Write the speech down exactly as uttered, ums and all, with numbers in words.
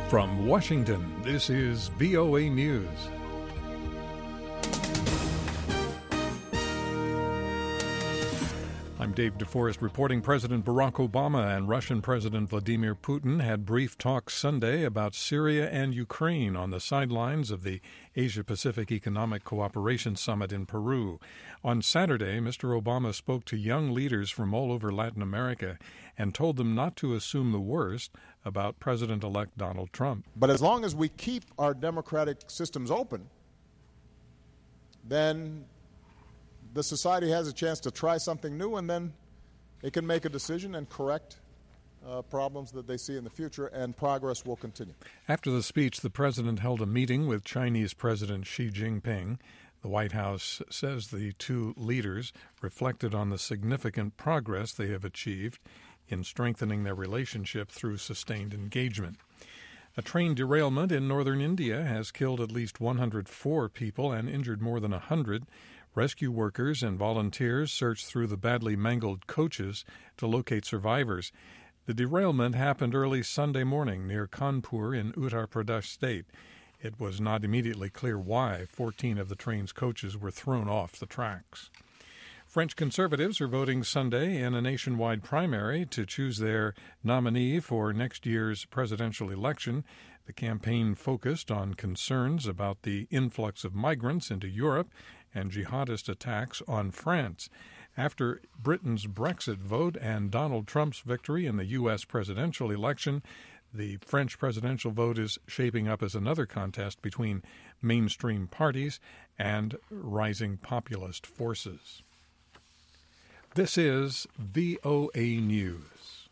From Washington, this is V O A News. I'm Dave DeForest reporting President Barack Obama and Russian President Vladimir Putin had brief talks Sunday about Syria and Ukraine on the sidelines of the Asia-Pacific Economic Cooperation Summit in Peru. On Saturday, Mister Obama spoke to young leaders from all over Latin America and told them not to assume the worst about President-elect Donald Trump. But as long as we keep our democratic systems open, then the society has a chance to try something new, and then it can make a decision and correct uh, problems that they see in the future, and progress will continue. After the speech, the president held a meeting with Chinese President Xi Jinping. The White House says the two leaders reflected on the significant progress they have achieved in strengthening their relationship through sustained engagement. A train derailment in northern India has killed at least one hundred four people and injured more than one hundred. Rescue workers and volunteers searched through the badly mangled coaches to locate survivors. The derailment happened early Sunday morning near Kanpur in Uttar Pradesh state. It was not immediately clear why fourteen of the train's coaches were thrown off the tracks. French conservatives are voting Sunday in a nationwide primary to choose their nominee for next year's presidential election. The campaign focused on concerns about the influx of migrants into Europe and jihadist attacks on France. After Britain's Brexit vote and Donald Trump's victory in the U S presidential election, the French presidential vote is shaping up as another contest between mainstream parties and rising populist forces. This is V O A News.